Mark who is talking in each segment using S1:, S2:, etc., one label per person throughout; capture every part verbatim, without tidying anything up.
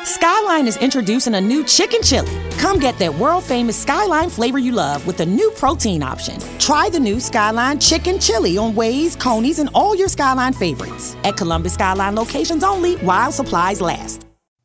S1: Skyline is introducing a new chicken chili. Come get that world-famous Skyline flavor you love with a new protein option. Try the new Skyline chicken chili on Waze, Coney's, and all your Skyline favorites. At Columbus Skyline locations only while supplies last.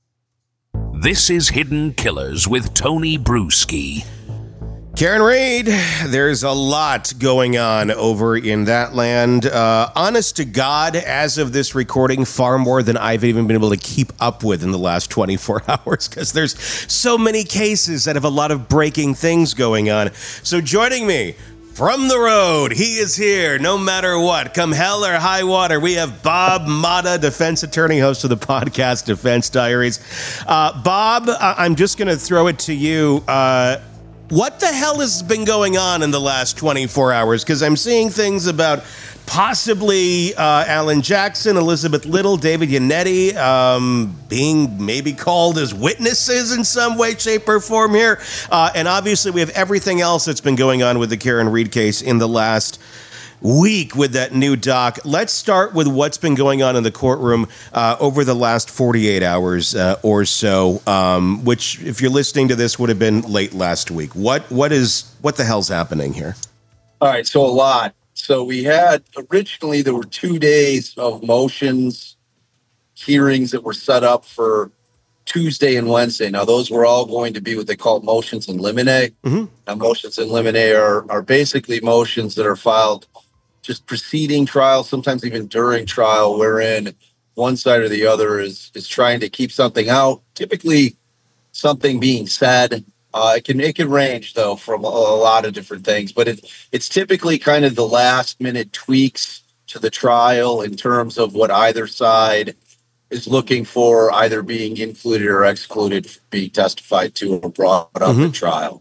S2: This is Hidden Killers with Tony Bruschi.
S3: Karen Read, there's a lot going on over in that land. Uh, honest to God, as of this recording, far more than I've even been able to keep up with in the last twenty-four hours, because there's so many cases that have a lot of breaking things going on. So joining me from the road, he is here no matter what. Come hell or high water, we have Bob Motta, defense attorney, host of the podcast Defense Diaries. Uh, Bob, I'm just going to throw it to you. Uh, What the hell has been going on in the last twenty-four hours? Because I'm seeing things about possibly uh, Alan Jackson, Elizabeth Little, David Yannetti um, being maybe called as witnesses in some way, shape, or form here. Uh, and obviously we have everything else that's been going on with the Karen Read case in the last week with that new doc. Let's start with what's been going on in the courtroom uh, over the last forty-eight hours uh, or so, um, which, if you're listening to this, would have been late last week. What what is what the hell's happening here?
S4: All right, so a lot. So we had originally there were two days of motions hearings that were set up for Tuesday and Wednesday. Now those were all going to be what they call motions in limine. Mm-hmm. Now motions in limine are are basically motions that are filed just preceding trial, sometimes even during trial, wherein one side or the other is is trying to keep something out. Typically, something being said. Uh, it can it can range though from a, a lot of different things, but it it's typically kind of the last minute tweaks to the trial in terms of what either side is looking for, either being included or excluded, being testified to or brought up mm-hmm. in trial.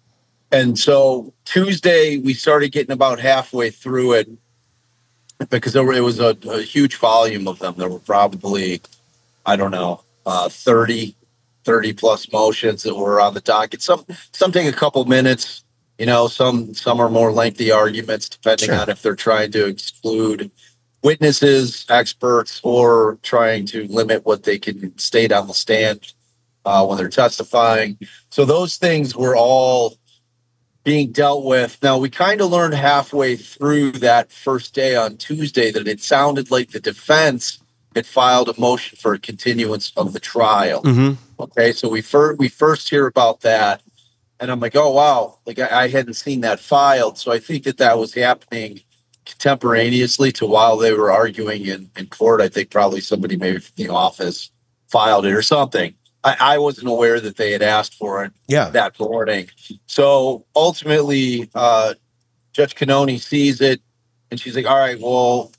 S4: And so Tuesday, we started getting about halfway through it because there were, it was a, a huge volume of them. There were probably, I don't know, uh, thirty, thirty plus motions that were on the docket. Some some take a couple minutes, you know, some some are more lengthy arguments, depending sure. on if they're trying to exclude witnesses, experts, or trying to limit what they can state on the stand uh, when they're testifying. So those things were all being dealt with. Now, we kind of learned halfway through that first day on Tuesday that it sounded like the defense had filed a motion for a continuance of the trial. Mm-hmm. Okay, so we, fir- we first hear about that, and I'm like, oh, wow, like I-, I hadn't seen that filed. So I think that that was happening contemporaneously to while they were arguing in, in court. I think probably somebody maybe from the office filed it or something. I, I wasn't aware that they had asked for it yeah. that morning. So ultimately, uh, Judge Cannoni sees it, and she's like, "All right, well,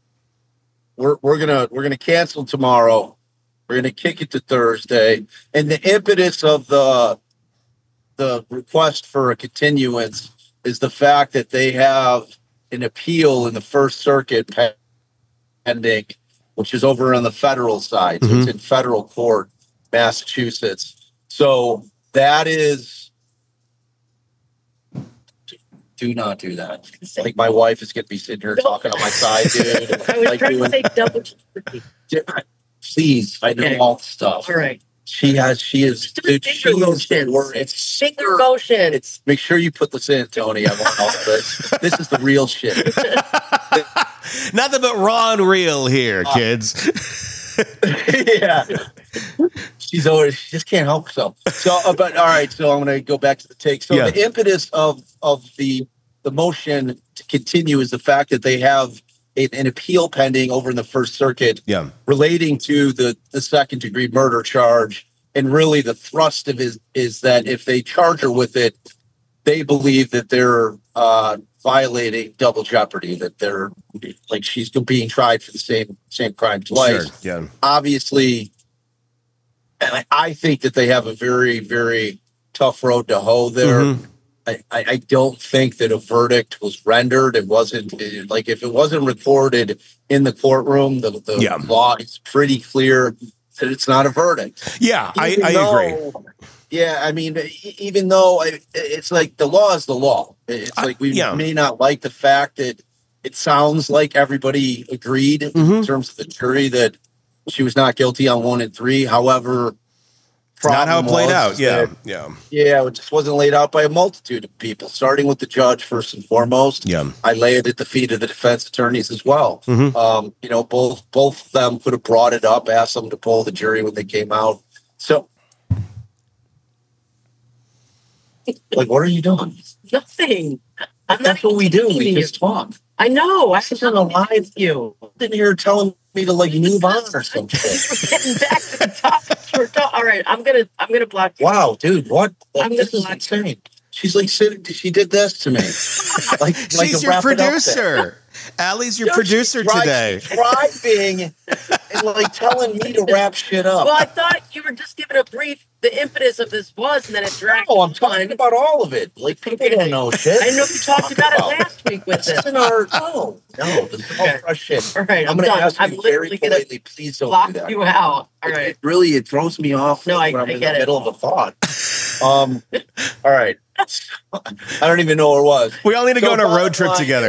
S4: we're we're gonna we're gonna cancel tomorrow. We're gonna kick it to Thursday." And the impetus of the the request for a continuance is the fact that they have an appeal in the First Circuit pending, which is over on the federal side. Mm-hmm. So it's in federal court, Massachusetts. So that is, do not do that. Like my wife is going to be sitting here talking on my side, dude.
S5: I was
S4: like
S5: trying
S4: doing,
S5: to say double.
S4: Please, I know okay. all the stuff.
S5: All right.
S4: She has, she is, dude, she is, it's
S5: finger motion.
S4: It's, make sure you put this in, Tony. I want all of this. This is the real shit.
S3: Nothing but raw and real here, uh, kids.
S4: Yeah. She's always, she just can't help herself. So, uh, but all right. So I'm going to go back to the take. So yeah. the impetus of, of the, the motion to continue is the fact that they have a, an appeal pending over in the First Circuit yeah. relating to the, the second degree murder charge. And really the thrust of it is, is that if they charge her with it, they believe that they're uh, violating double jeopardy, that they're like she's being tried for the same same crime twice. Sure, yeah. Obviously, I, I think that they have a very, very tough road to hoe there. Mm-hmm. I, I don't think that a verdict was rendered. It wasn't it, like if it wasn't recorded in the courtroom, the, the yeah. law is pretty clear that it's not a verdict.
S3: Yeah, I, I
S4: though,
S3: agree.
S4: Yeah, I mean, even though I, it's like the law is the law. It's like we I, yeah. may not like the fact that it sounds like everybody agreed mm-hmm. in terms of the jury that she was not guilty on one and three. However,
S3: Not how it played
S4: was
S3: out. Yeah,
S4: that,
S3: yeah,
S4: yeah. It just wasn't laid out by a multitude of people, starting with the judge first and foremost.
S3: yeah.
S4: I lay it at the feet of the defense attorneys as well.
S3: Mhm.
S4: Um, you know, both both of them could have brought it up, asked them to poll the jury when they came out. So, like, what are you doing?
S5: Nothing. I'm
S4: That's
S5: not
S4: what we do. We
S5: you.
S4: just talk.
S5: I know. I
S4: This isn't a live
S5: you.
S4: Sitting here telling me to like move on or something.
S5: Getting back to the topic. We're talk- All right, I'm gonna I'm gonna block you.
S4: Wow, dude, what? Like,
S5: I'm
S4: this
S5: gonna
S4: is
S5: block
S4: insane. She's like, sitting, she did this to me. Like, like
S3: She's
S4: to
S3: your
S4: wrap it up there.
S3: producer. Allie's your
S5: No, she
S3: producer
S4: Tried-
S3: today.
S4: Driving and like telling me to wrap shit up.
S5: Well, I thought you were just giving a brief. The impetus of this was, and then it dragged.
S4: No, I'm
S5: on.
S4: talking about all of it. Like, people don't know shit.
S5: I know you talked about it last week with
S4: This
S5: this.
S4: isn't our, no, no, this is all
S5: Okay.
S4: fresh shit.
S5: All right,
S4: I'm
S5: I'm
S4: going to
S5: done.
S4: ask
S5: I'm
S4: you very
S5: literally gonna
S4: politely, please don't
S5: block
S4: do that.
S5: you out. All
S4: It-
S5: right.
S4: It really, it throws me off
S5: No, I-
S4: when I'm
S5: I
S4: in
S5: get
S4: the
S5: it.
S4: middle of a thought. Um, all right. I don't even know where it was.
S3: We all need to
S4: So
S3: go on a
S4: bottom
S3: road trip
S4: line
S3: together.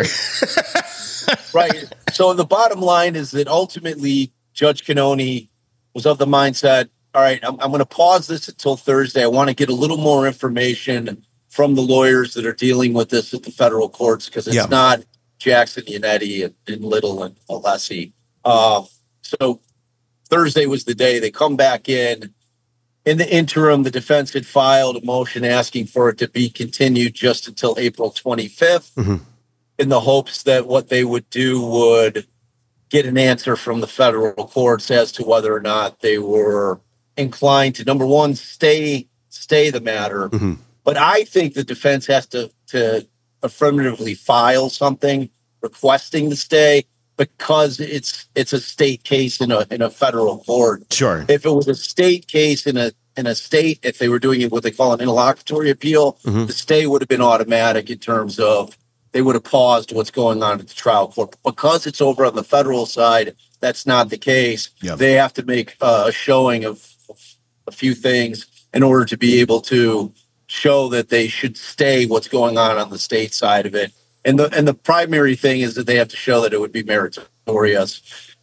S4: Right. So the bottom line is that ultimately Judge Cannoni was of the mindset, all right, I'm, I'm going to pause this until Thursday. I want to get a little more information from the lawyers that are dealing with this at the federal courts because it's
S3: Yeah.
S4: not Jackson, Yannetti, and, and Little and Alessi. Um, so Thursday was the day they come back in. In the interim, the defense had filed a motion asking for it to be continued just until April twenty-fifth
S3: Mhm.
S4: in the hopes that what they would do would get an answer from the federal courts as to whether or not they were inclined to, number one, stay stay the matter.
S3: Mhm.
S4: But I think the defense has to, to affirmatively file something requesting the stay because it's it's a state case in a in a federal court.
S3: Sure.
S4: If it was a state case in a in a state, if they were doing it what they call an interlocutory appeal,
S3: Mhm.
S4: the stay would have been automatic in terms of they would have paused what's going on at the trial court. Because it's over on the federal side, that's not the case.
S3: Yep.
S4: They have to make uh, a showing of a few things in order to be able to show that they should stay what's going on on the state side of it. And the and the primary thing is that they have to show that it would be meritorious.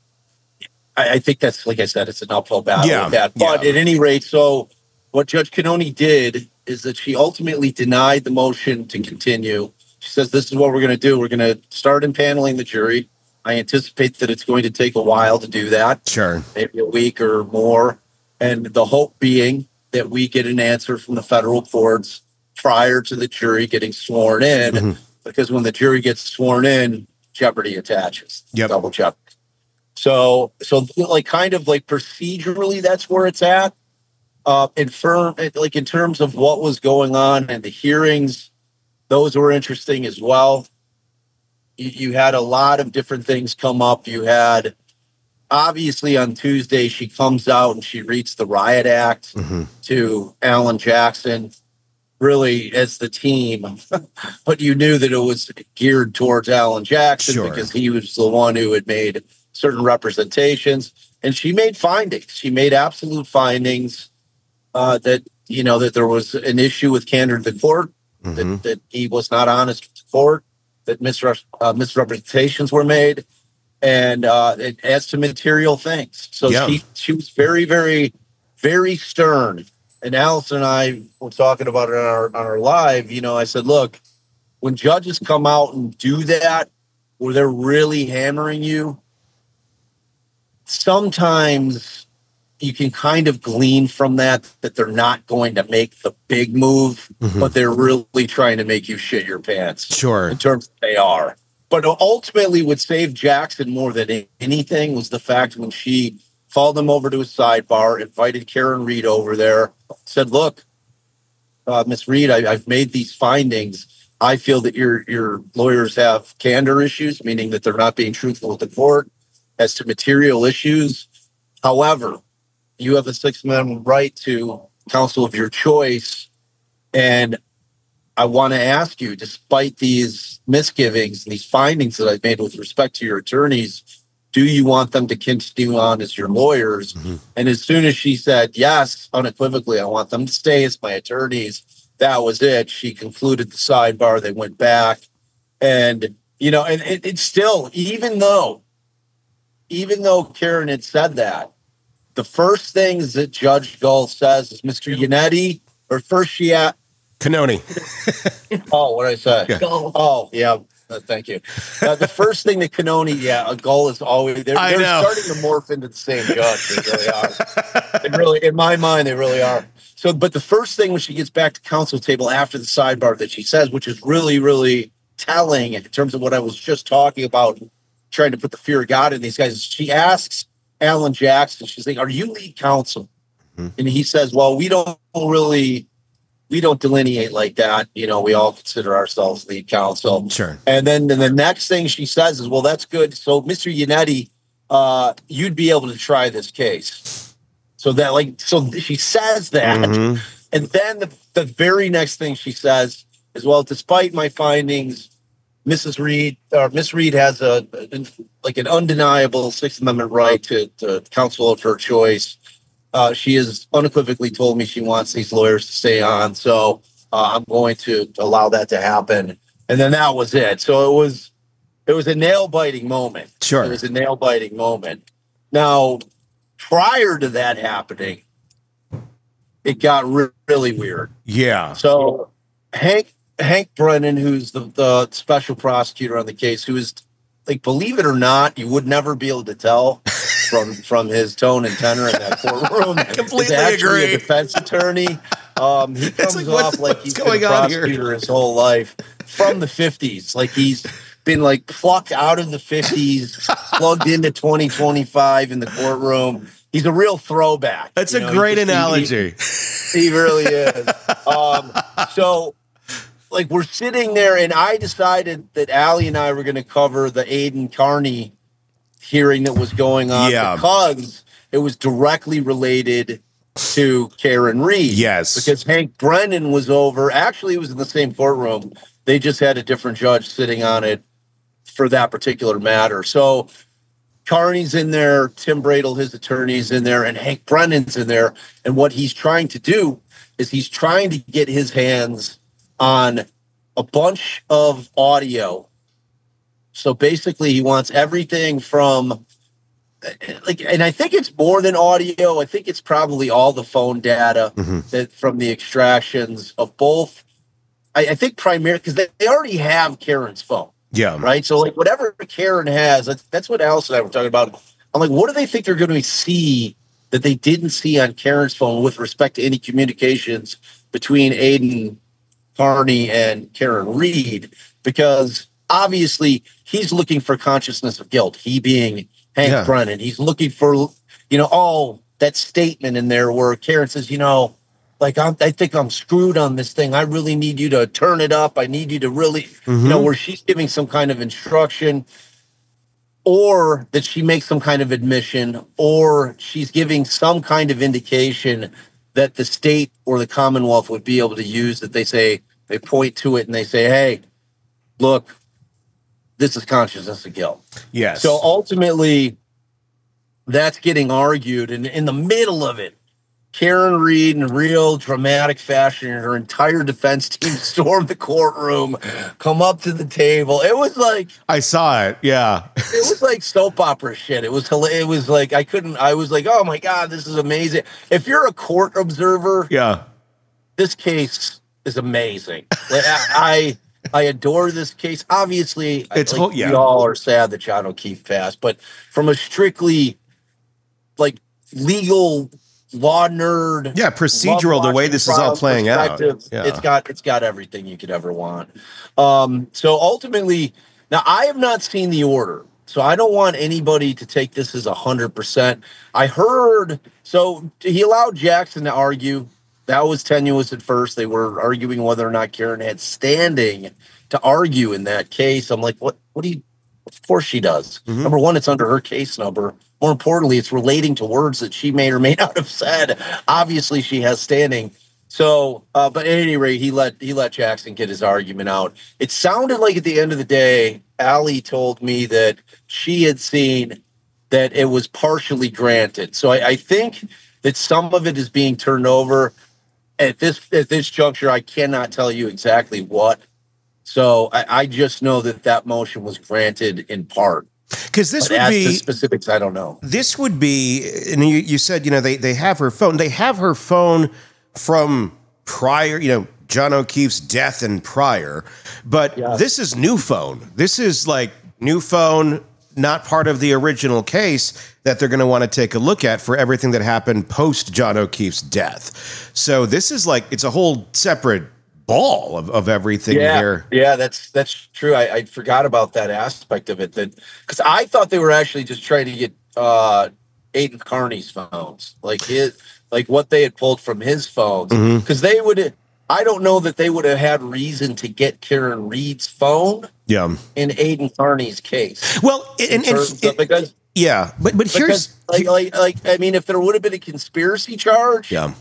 S4: I, I think that's, like I said, it's an uphill battle
S3: Yeah,
S4: with that. But
S3: yeah.
S4: at any rate, so what Judge Cannoni did is that she ultimately denied the motion to continue. She says, this is what we're going to do. We're going to start impaneling the jury. I anticipate that it's going to take a while to do that,
S3: Sure.
S4: maybe a week or more. And the hope being that we get an answer from the federal courts prior to the jury getting sworn in,
S3: Mhm.
S4: because when the jury gets sworn in, jeopardy attaches.
S3: Yep.
S4: Double jeopardy. So, so like kind of like procedurally, that's where it's at. Uh, in firm, like in terms of what was going on and the hearings, those were interesting as well. You, you had a lot of different things come up. You had, obviously on Tuesday, she comes out and she reads the Riot Act
S3: Mhm.
S4: to Alan Jackson, really as the team, but you knew that it was geared towards Alan Jackson
S3: Sure.
S4: because he was the one who had made certain representations, and she made findings. She made absolute findings uh, that, you know, that there was an issue with candor to the court,
S3: Mhm.
S4: that, that he was not honest with the court, that misre- uh, misrepresentations were made, and uh, it, as to material things. So
S3: Yeah.
S4: she she was very, very, very stern. And Allison and I were talking about it on our on our live. You know, I said, look, when judges come out and do that, where they're really hammering you, sometimes you can kind of glean from that that they're not going to make the big move,
S3: Mhm.
S4: but they're really trying to make you shit your pants
S3: Sure.
S4: in terms of they are. But ultimately, what saved Jackson more than anything was the fact when she called him over to a sidebar, invited Karen Reed over there, said, look, uh, Miss Reed, I, I've made these findings. I feel that your your lawyers have candor issues, meaning that they're not being truthful with the court as to material issues. However, you have a Sixth Amendment right to counsel of your choice. And I want to ask you, despite these misgivings and these findings that I've made with respect to your attorneys, do you want them to continue on as your lawyers?
S3: Mhm.
S4: And as soon as she said, yes, unequivocally, I want them to stay as my attorneys, that was it. She concluded the sidebar. They went back. And, you know, and it, it's still, even though, even though Karen had said that, the first things that Judge Gull says is Mister Yannetti, or first she at
S3: Cannoni.
S4: Oh, what did I say?
S3: Yeah.
S5: Gull.
S4: Oh, yeah. Uh, thank you. Uh, the first thing that Cannoni, yeah, a Gull is always they're,
S3: I
S4: they're
S3: know.
S4: starting to morph into the same judge. They really are. They really, in my mind, they really are. So, but the first thing when she gets back to counsel table after the sidebar that she says, which is really, really telling in terms of what I was just talking about, trying to put the fear of God in these guys. She asks Alan Jackson, she's like, "Are you lead counsel?" Mm-hmm. And he says, "Well, we don't really." We don't delineate like that. You know, we all consider ourselves lead counsel.
S3: Sure.
S4: And then and the next thing she says is, well, that's good. So, Mister Yannetti, uh, you'd be able to try this case. So that like, so she says that. Mm-hmm. And then the, the very next thing she says is, well, despite my findings, Missus Reed or Miss Reed has a, a like an undeniable Sixth Amendment right to, to counsel of her choice. Uh, she has unequivocally told me she wants these lawyers to stay on, so uh, I'm going to allow that to happen. And then that was it. So it was, it was a nail biting moment.
S3: Sure,
S4: it was a nail biting moment. Now, prior to that happening, it got re- really weird.
S3: Yeah.
S4: So Hank Hank Brennan, who's the, the special prosecutor on the case, who is like, believe it or not, you would never be able to tell. From from his tone and tenor in that courtroom,
S3: I completely
S4: he's actually
S3: agree.
S4: A defense attorney. Um, he comes
S3: like,
S4: off like he's been a prosecutor his whole life from the fifties. Like he's been like plucked out of the fifties, plugged into twenty twenty-five in the courtroom. He's a real throwback.
S3: That's
S4: you
S3: a
S4: know,
S3: great
S4: he,
S3: analogy.
S4: He, he really is. Um, so. Like we're sitting there, and I decided that Allie and I were going to cover the Aiden Carney hearing that was going on
S3: yeah.
S4: because it was directly related to Karen Reed.
S3: Yes.
S4: Because Hank Brennan was over. Actually, it was in the same courtroom. They just had a different judge sitting on it for that particular matter. So Carney's in there, Tim Bradle, his attorney's in there, and Hank Brennan's in there. And what he's trying to do is he's trying to get his hands on a bunch of audio. So basically, he wants everything from, like, and I think it's more than audio. I think it's probably all the phone data mm-hmm. that from the extractions of both. I, I think primarily because they, they already have Karen's phone.
S3: Yeah.
S4: Right. So, like, whatever Karen has, that's, that's what Alice and I were talking about. I'm like, what do they think they're going to see that they didn't see on Karen's phone with respect to any communications between Aiden Carney and Karen Reed? Because obviously he's looking for consciousness of guilt. He being Hank yeah. Brennan. He's looking for, you know, oh, that statement in there where Karen says, you know, like, I'm, I think I'm screwed on this thing. I really need you to turn it up. I need you to really, mm-hmm. you know, where she's giving some kind of instruction, or that she makes some kind of admission, or she's giving some kind of indication that the state or the Commonwealth would be able to use, that they say, they point to it and they say, hey, look, this is consciousness of guilt.
S3: Yes.
S4: So ultimately, that's getting argued. And in the middle of it, Karen Reed, in real dramatic fashion, and her entire defense team stormed the courtroom, come up to the table. It was like,
S3: I saw it. Yeah.
S4: It was like soap opera shit. It was, it was like, I couldn't, I was like, oh my God, this is amazing. If you're a court observer,
S3: yeah,
S4: this case is amazing. Like, I, I adore this case. Obviously,
S3: it's
S4: like,
S3: whole, yeah.
S4: we all are sad that John O'Keefe passed, but from a strictly like legal law nerd,
S3: yeah, procedural, the way this is all playing out, yeah.
S4: it's got it's got everything you could ever want. Um, so ultimately, now I have not seen the order, so I don't want anybody to take this as a hundred percent. I heard so he allowed Jackson to argue. That was tenuous at first. They were arguing whether or not Karen had standing to argue in that case. I'm like, what? What do you? Of course she does. Mm-hmm. Number one, it's under her case number. More importantly, it's relating to words that she may or may not have said. Obviously, she has standing. So, uh, but at any rate, he let he let Jackson get his argument out. It sounded like at the end of the day, Allie told me that she had seen that it was partially granted. So I, I think that some of it is being turned over. At this at this juncture, I cannot tell you exactly what. So I, I just know that that motion was granted in part.
S3: Because this
S4: But
S3: would
S4: as
S3: be
S4: to specifics, I don't know.
S3: This would be, and you, you said, you know, they, they have her phone. They have her phone from prior, you know, John O'Keefe's death and prior. But
S4: Yes.
S3: this is new phone. This is like new phone, not part of the original case that they're going to want to take a look at for everything that happened post John O'Keefe's death. So this is like, it's a whole separate ball of, of everything
S4: Yeah,
S3: here.
S4: yeah, that's that's true. I, I forgot about that aspect of it. That because I thought they were actually just trying to get uh, Aiden Carney's phones, like his, like what they had pulled from his phones, because they would. I don't know that they would have had reason to get Karen Reed's phone
S3: Yeah.
S4: in Aiden Carney's case.
S3: Well,
S4: in
S3: and, and
S4: terms of- because
S3: yeah, but but here's
S4: because like like like I mean, if there would have been a conspiracy charge,
S3: yeah.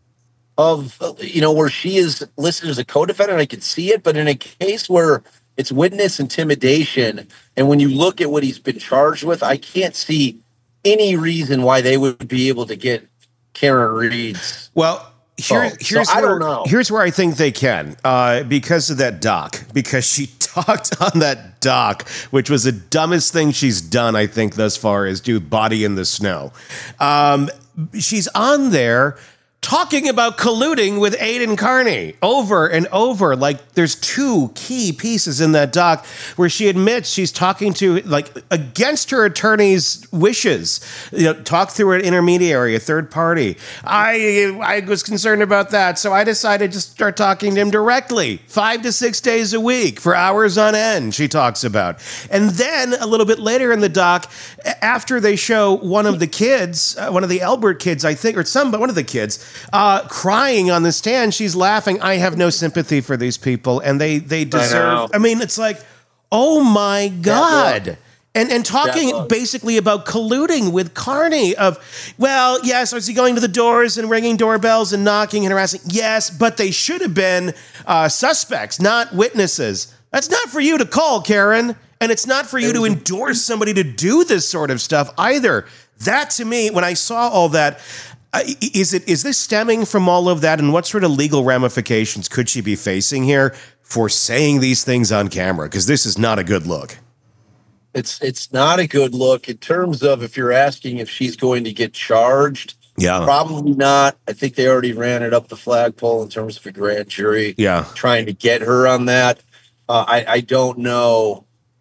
S4: of, you know, where she is listed as a co-defendant, I could see it. But in a case where it's witness intimidation, and when you look at what he's been charged with, I can't see any reason why they would be able to get Karen Reed's.
S3: Well, here,
S4: Oh, so
S3: here's
S4: I
S3: where,
S4: don't know.
S3: here's where I think they can, uh, because of that doc, because she talked on that doc, which was the dumbest thing she's done, I think, thus far, is do Body in the Snow. Um, she's on there talking about colluding with Aiden Carney over and over. Like, there's two key pieces in that doc where she admits she's talking to, like, against her attorney's wishes, you know, talk through an intermediary, a third party. I I was concerned about that, so I decided to start talking to him directly, five to six days a week for hours on end, she talks about. And then a little bit later in the doc, after they show one of the kids, uh, one of the Elbert kids, I think, or some, but one of the kids, Uh, crying on the stand, she's laughing. I have no sympathy for these people, and they they deserve. I,
S4: know.
S3: I mean, it's like, oh my God. And and talking
S4: look.
S3: basically about colluding with Carney of, well, yes, is he going to the doors and ringing doorbells and knocking and harassing? Yes, but they should have been uh, suspects, not witnesses. That's not for you to call, Karen. And it's not for you to endorse somebody to do this sort of stuff either. That, to me, when I saw all that, uh, is it is this stemming from all of that? And what sort of legal ramifications could she be facing here for saying these things on camera? Because this is not a good look.
S4: It's it's not a good look in terms of if you're asking if she's going to get charged.
S3: Yeah.
S4: Probably not. I think they already ran it up the flagpole in terms of a grand jury.
S3: Yeah.
S4: Trying to get her on that. Uh, I, I don't know.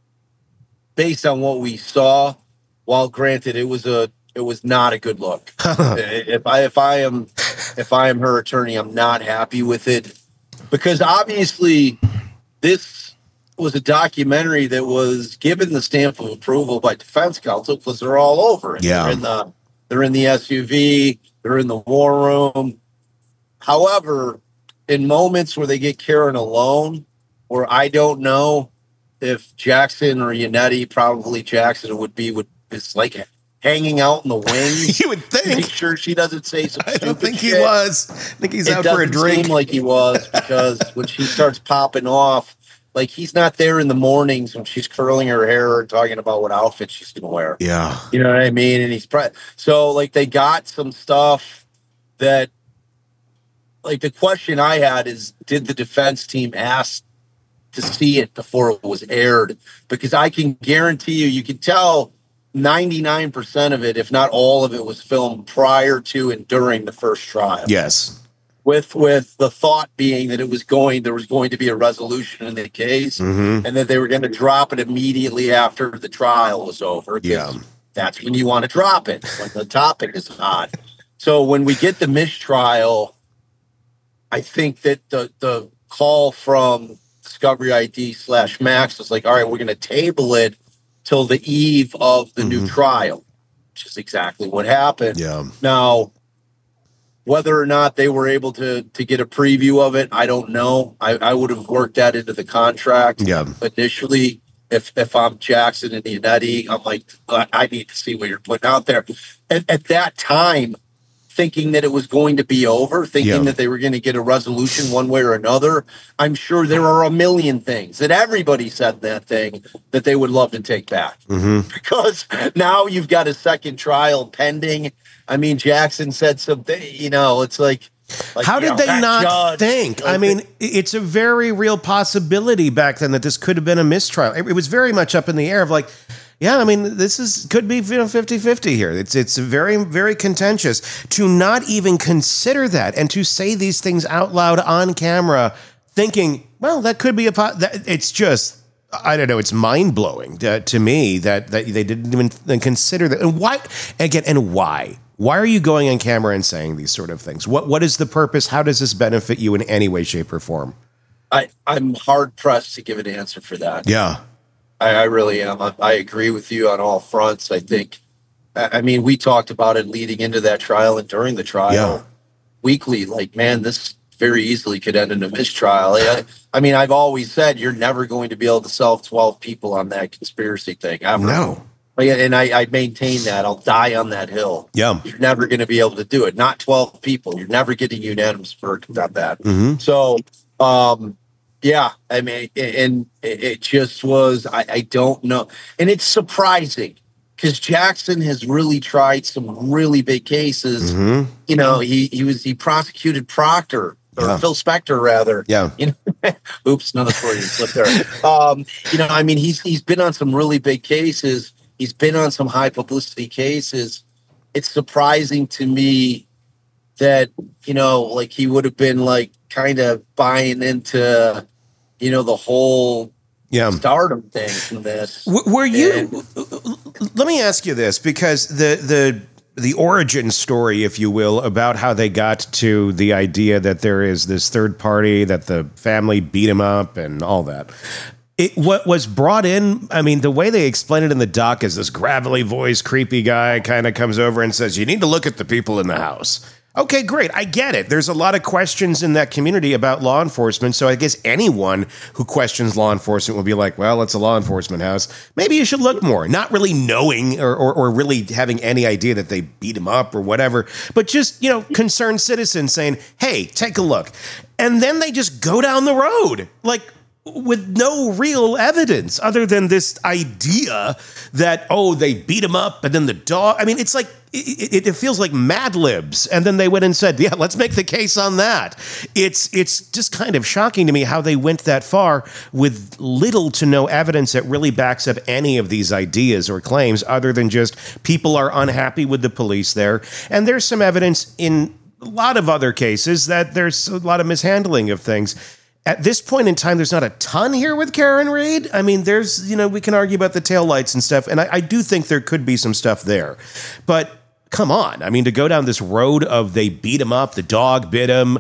S4: Based on what we saw, while granted it was a it was not a good look. if I if I am if I am her attorney, I'm not happy with it. Because obviously this was a documentary that was given the stamp of approval by defense counsel because they're all over it.
S3: Yeah.
S4: They're in the they're in the S U V, they're in the war room. However, in moments where they get Karen alone, where I don't know if Jackson or Yannetti, probably Jackson would be would is like hanging out in the wings.
S3: You would think.
S4: Make sure she doesn't say some
S3: I
S4: stupid
S3: don't think
S4: shit.
S3: he was. I think he's
S4: It
S3: out for a
S4: doesn't
S3: drink.
S4: seem like he was because when she starts popping off, like he's not there in the mornings when she's curling her hair and talking about what outfit she's gonna wear.
S3: Yeah.
S4: You know what I mean? And he's pre- so like they got some stuff that, like the question I had is, did the defense team ask to see it before it was aired? Because I can guarantee you, you can tell ninety-nine percent of it, if not all of it, was filmed prior to and during the first trial.
S3: Yes.
S4: With with the thought being that it was going, there was going to be a resolution in the case,
S3: Mm-hmm.
S4: and that they were going to drop it immediately after the trial was over. 'cause
S3: Yeah.
S4: that's when you want to drop it, when the topic is hot. So when we get the mistrial, I think that the the call from Discovery I D slash Max was like, all right, we're going to table it till the eve of the new trial, which is exactly what happened.
S3: Yeah.
S4: Now, whether or not they were able to to get a preview of it, I don't know. I, I would have worked that into the contract
S3: Yeah.
S4: initially. If if I'm Jackson and Yannetti, I'm like, I I need to see what you're putting out there. At, at that time, thinking that it was going to be over, thinking
S3: Yeah.
S4: that they were going to get a resolution one way or another, I'm sure there are a million things that everybody said that thing that they would love to take back.
S3: Mm-hmm.
S4: Because now you've got a second trial pending. I mean, Jackson said something, you know, it's like, like
S3: How
S4: you
S3: did
S4: know,
S3: they
S4: that
S3: not
S4: judge,
S3: think?
S4: like,
S3: I mean, it's a very real possibility back then that this could have been a mistrial. It, it was very much up in the air of like, Yeah, I mean, this is could be, you know, fifty-fifty here. It's it's very, very contentious to not even consider that and to say these things out loud on camera, thinking, well, that could be a po- that, it's just, I don't know, it's mind-blowing to, to me that, that they didn't even consider that. And why, again, and why? Why are you going on camera and saying these sort of things? What What is the purpose? How does this benefit you in any way, shape, or form?
S4: I, I'm hard-pressed to give an answer for that.
S3: Yeah.
S4: I, I really am. I, I agree with you on all fronts. I think, I mean, we talked about it leading into that trial and during the trial
S3: Yeah.
S4: weekly. Like, man, this very easily could end in a mistrial. I, I mean, I've always said you're never going to be able to solve twelve people on that conspiracy thing. Ever.
S3: No.
S4: And I, I maintain that. I'll die on that hill.
S3: Yeah.
S4: You're never going to be able to do it. Not twelve people. You're never getting unanimous verdict on that.
S3: Mm-hmm.
S4: So, um, yeah, I mean, and it just was, I, I don't know. And it's surprising because Jackson has really tried some really big cases.
S3: Mm-hmm.
S4: You know, he, he was, he prosecuted Proctor or
S3: Yeah.
S4: Phil Spector rather.
S3: Yeah.
S4: You know, oops, another Freudian slip there. Um, you know, I mean, he's, he's been on some really big cases. He's been on some high publicity cases. It's surprising to me that, you know, like he would have been like kind of buying into, you know, the whole
S3: Yeah.
S4: stardom thing from this.
S3: W- Were you?
S4: And-
S3: Let me ask you this, because the the the origin story, if you will, about how they got to the idea that there is this third party, that the family beat him up, and all that. It what was brought in. I mean, the way they explain it in the doc is this gravelly voice, creepy guy kind of comes over and says, "You need to look at the people in the house." Okay, great. I get it. There's a lot of questions in that community about law enforcement. So I guess anyone who questions law enforcement will be like, well, it's a law enforcement house. Maybe you should look more. Not really knowing or, or, or really having any idea that they beat him up or whatever, but just, you know, concerned citizens saying, hey, take a look. And then they just go down the road. Like, with no real evidence other than this idea that, oh, they beat him up and then the dog. I mean, it's like, it, it feels like Mad Libs. And then they went and said, yeah, let's make the case on that. It's, it's just kind of shocking to me how they went that far with little to no evidence that really backs up any of these ideas or claims other than just people are unhappy with the police there. And there's some evidence in a lot of other cases that there's a lot of mishandling of things. At this point in time, there's not a ton here with Karen Read. I mean, there's, you know, we can argue about the taillights and stuff, and I, I do think there could be some stuff there. But come on. I mean, to go down this road of they beat him up, the dog bit him.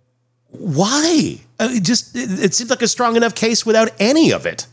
S3: Why? Uh, it just, it, it seems like a strong enough case without any of it.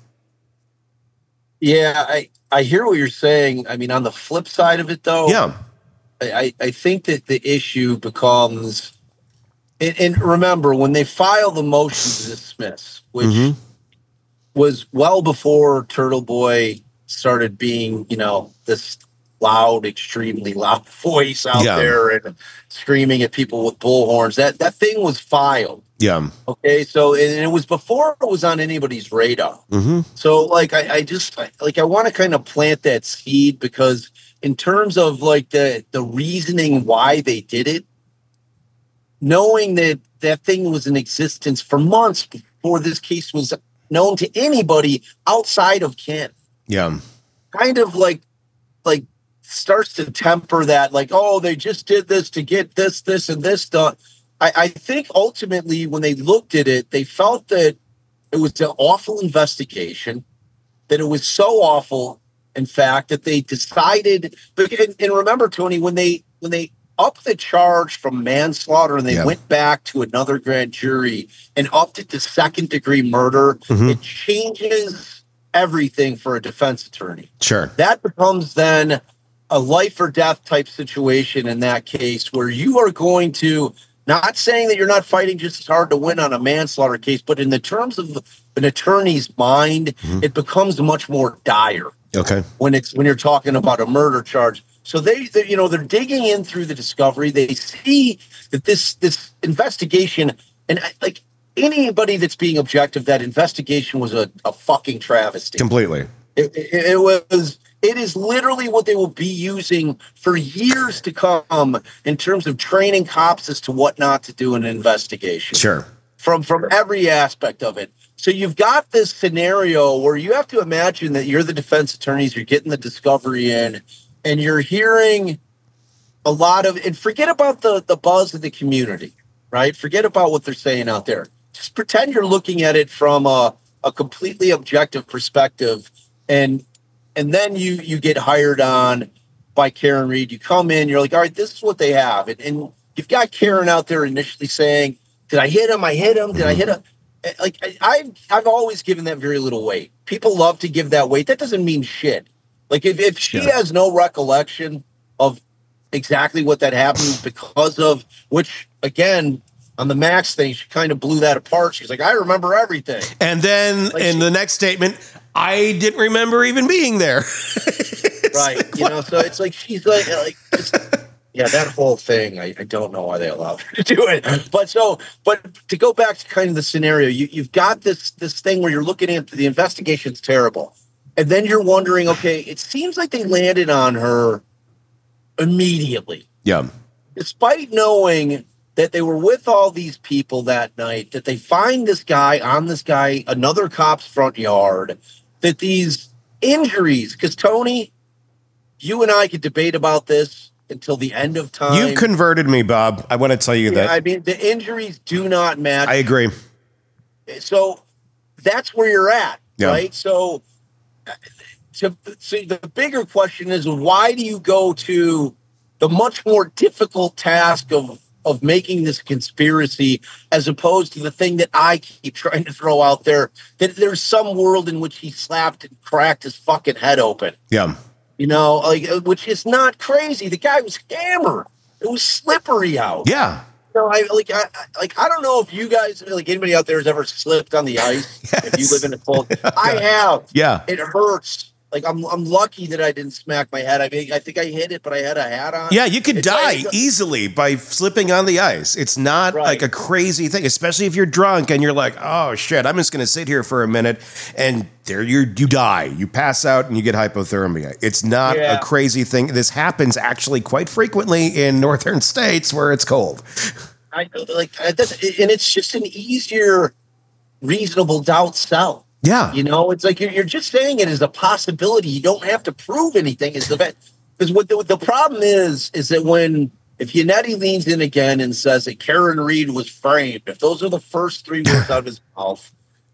S4: Yeah, I, I hear what you're saying. I mean, on the flip side of it, though,
S3: Yeah.
S4: I, I think that the issue becomes... And, and remember, when they filed the motion to dismiss, which
S3: Mm-hmm.
S4: was well before Turtle Boy started being, you know, this loud, extremely loud voice out
S3: Yeah.
S4: there and screaming at people with bullhorns, that, that thing was filed.
S3: Yeah.
S4: Okay, so and it was before it was on anybody's radar.
S3: Mm-hmm.
S4: So, like, I, I just I, like I want to kind of plant that seed because in terms of like the the reasoning why they did it, knowing that that thing was in existence for months before this case was known to anybody outside of Ken,
S3: Yeah.
S4: kind of like like starts to temper that, like, oh, they just did this to get this, this, and this done. I, I think ultimately when they looked at it, they felt that it was an awful investigation, that it was so awful, in fact, that they decided. And, and remember, Tony, when they when they upped the charge from manslaughter and they
S3: Yeah.
S4: went back to another grand jury and upped it to second degree murder,
S3: Mhm.
S4: it changes everything for a defense attorney.
S3: Sure.
S4: That becomes then a life or death type situation in that case where you are going to, not saying that you're not fighting just as hard to win on a manslaughter case, but in the terms of an attorney's mind,
S3: Mhm.
S4: it becomes much more dire
S3: Okay.
S4: when it's when you're talking about a murder charge. So they, they you know, they're digging in through the discovery. They see that this this investigation, and I- like anybody that's being objective, that investigation was a, a fucking travesty.
S3: Completely.
S4: It, it, it was. It is literally what they will be using for years to come in terms of training cops as to what not to do in an investigation.
S3: Sure.
S4: from from every aspect of it. So you've got this scenario where you have to imagine that you're the defense attorneys, you're getting the discovery in, and you're hearing a lot of, and forget about the, the buzz of the community, right? Forget about what they're saying out there. Just pretend you're looking at it from a, a completely objective perspective, and and then you you get hired on by Karen Read. You come in, you're like, all right, this is what they have. And, and you've got Karen out there initially saying, did I hit him? I hit him. Did I hit him? Like, I, I've, I've always given that very little weight. People love to give that weight. That doesn't mean shit. Like, if, if she yeah. has no recollection of exactly what that happened because of, which, again, on the Max thing, she kind of blew that apart. She's like, I remember everything.
S3: And then like in she, the next statement, I didn't remember even being there.
S4: Right.
S3: Like,
S4: you know, so it's like, she's like, like just, yeah, that whole thing, I, I don't know why they allowed her to do it. But so, but to go back to kind of the scenario, you, you've got this this thing where you're looking at the investigation's terrible. And then you're wondering, okay, it seems like they landed on her immediately.
S3: Yeah.
S4: Despite knowing that they were with all these people that night, that they find this guy on this guy, another cop's front yard, that these injuries, because Tony, you and I could debate about this until the end of time.
S3: You've converted me, Bob. I want to tell you
S4: yeah,
S3: that.
S4: I mean, the injuries do not matter.
S3: I agree.
S4: So that's where you're at,
S3: yeah.
S4: right? So, so, so the bigger question is, why do you go to the much more difficult task of of making this conspiracy as opposed to the thing that I keep trying to throw out there, that there's some world in which he slapped and cracked his fucking head open.
S3: Yeah.
S4: You know, like, which is not crazy. The guy was hammered. It was slippery out.
S3: Yeah.
S4: You know, I like, I, like, I don't know if you guys, like, anybody out there has ever slipped on the ice. Yes. If you live in a cold, I have.
S3: Yeah.
S4: It hurts. Like, I'm, I'm lucky that I didn't smack my head. I mean, I think I hit it, but I had a hat on.
S3: Yeah, you could
S4: it's
S3: die
S4: like,
S3: easily by slipping on the ice. It's not right. like a crazy thing, especially if you're drunk and you're like, oh shit, I'm just going to sit here for a minute, and there you you die, you pass out, and you get hypothermia. It's not yeah. a crazy thing. This happens actually quite frequently in northern states where it's cold.
S4: I like, that's, and it's just an easier, reasonable doubt sell.
S3: Yeah.
S4: You know, it's like you're, you're just saying it as a possibility. You don't have to prove anything. Is the because what the, the problem is, is that when, if Yannetti leans in again and says that Karen Read was framed, if those are the first three words out of his mouth,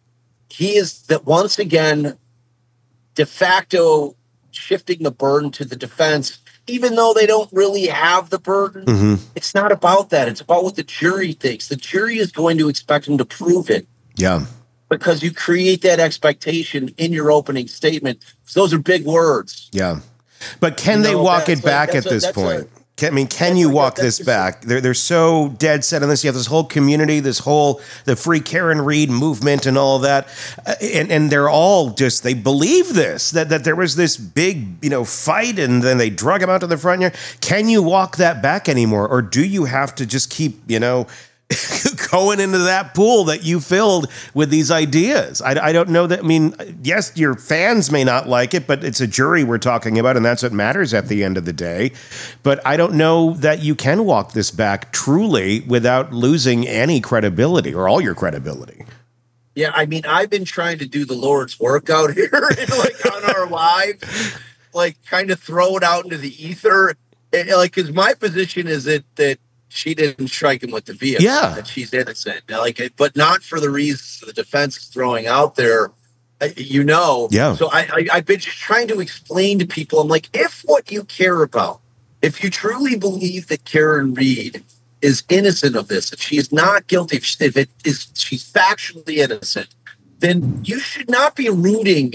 S4: he is that once again, de facto shifting the burden to the defense, even though they don't really have the burden.
S3: Mm-hmm.
S4: It's not about that. It's about what the jury thinks. The jury is going to expect him to prove it.
S3: Yeah.
S4: Because you create that expectation in your opening statement. Those are big words.
S3: Yeah. But can you they know, walk it back like, at a, this point? A, can, I mean, can you like walk a, this back? They're, they're so dead set on this. You have this whole community, this whole, the Free Karen Read movement and all that. Uh, and, and they're all just, they believe this, that, that there was this big, you know, fight and then they drug him out to the front yard. Can you walk that back anymore? Or do you have to just keep, you know, going into that pool that you filled with these ideas? I, I don't know that. I mean, yes, your fans may not like it, but it's a jury we're talking about, and that's what matters at the end of the day. But I don't know that you can walk this back truly without losing any credibility or all your credibility.
S4: Yeah, I mean, I've been trying to do the Lord's work out here, like on our live, like kind of throw it out into the ether, and, like, because my position is that that. She didn't strike him with the vehicle.
S3: Yeah,
S4: that she's innocent. Like, but not for the reasons the defense is throwing out there. You know.
S3: Yeah.
S4: So I, I, I've been just trying to explain to people. I'm like, if what you care about, if you truly believe that Karen Read is innocent of this, if she is not guilty, if, she, if it is, she's factually innocent, then you should not be rooting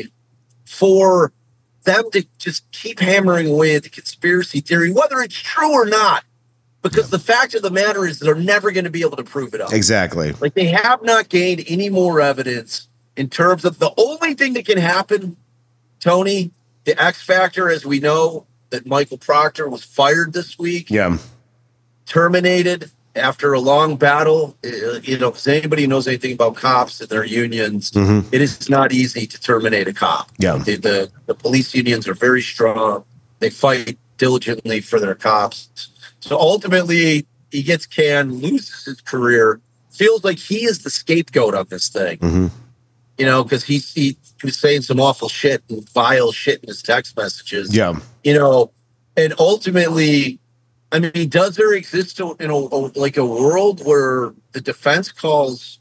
S4: for them to just keep hammering away at the conspiracy theory, whether it's true or not. Because the fact of the matter is they're never going to be able to prove it up.
S3: Exactly.
S4: Like, they have not gained any more evidence in terms of the only thing that can happen, Tony, the X factor, as we know, that Michael Proctor was fired this week.
S3: Yeah.
S4: Terminated after a long battle. You know, if anybody knows anything about cops and their unions, mm-hmm. it is not easy to terminate a cop.
S3: Yeah.
S4: The, the, the police unions are very strong. They fight diligently for their cops. So ultimately, he gets canned, loses his career, feels like he is the scapegoat of this thing.
S3: Mm-hmm.
S4: You know, because he, he was saying some awful shit and vile shit in his text messages.
S3: Yeah.
S4: You know, and ultimately, I mean, does there exist a, in a, a like a world where the defense calls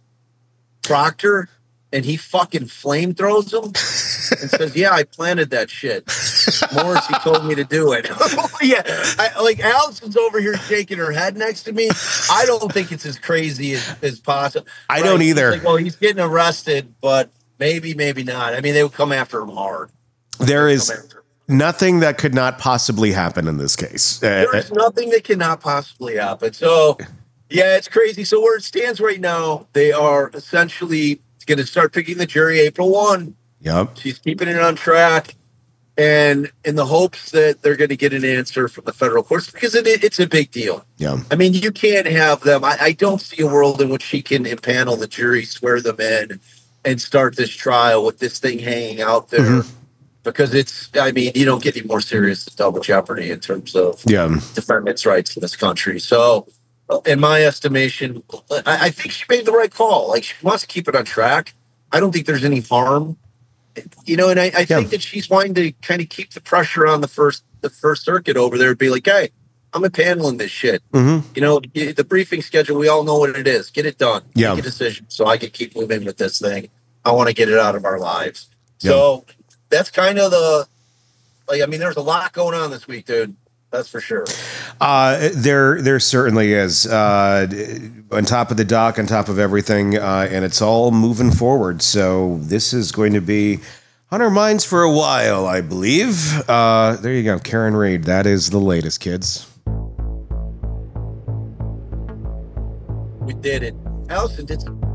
S4: Proctor and he fucking flamethrows him and says, "Yeah, I planted that shit. Morrissey told me to do it." Yeah, I, like Allison's over here shaking her head next to me. I don't think it's as crazy as, as possible.
S3: I
S4: right?
S3: don't either.
S4: Like, well, he's getting arrested, but maybe, maybe not. I mean, they would come after him hard.
S3: There is nothing that could not possibly happen in this case. Uh,
S4: There's nothing that cannot possibly happen. So, yeah, it's crazy. So where it stands right now, they are essentially going to start picking the jury April first.
S3: Yep.
S4: She's keeping it on track, and in the hopes that they're going to get an answer from the federal courts, because it, it's a big deal.
S3: Yeah.
S4: I mean, you can't have them. I, I don't see a world in which she can impanel the jury, swear them in, and start this trial with this thing hanging out there. Mm-hmm. Because it's, I mean, you don't get any more serious than double jeopardy in terms of
S3: yeah.
S4: defendants' rights in this country. So, in my estimation, I, I think she made the right call. Like, she wants to keep it on track. I don't think there's any harm, you know. And I, I yeah. think that she's wanting to kind of keep the pressure on the first, the First Circuit over there. Be like, hey, I'm impaneling this shit.
S3: Mm-hmm.
S4: You know, the briefing schedule. We all know what it is. Get it done.
S3: Yeah.
S4: Make a decision so I can keep moving with this thing. I want to get it out of our lives.
S3: Yeah.
S4: So. That's kind of the, like, I mean, there's a lot going on this week, dude. That's for sure.
S3: Uh, there, there certainly is. Uh, on top of the dock, on top of everything, uh, and it's all moving forward. So this is going to be on our minds for a while, I believe. Uh, there you go, Karen Read. That is the latest, kids.
S4: We did it. Allison did some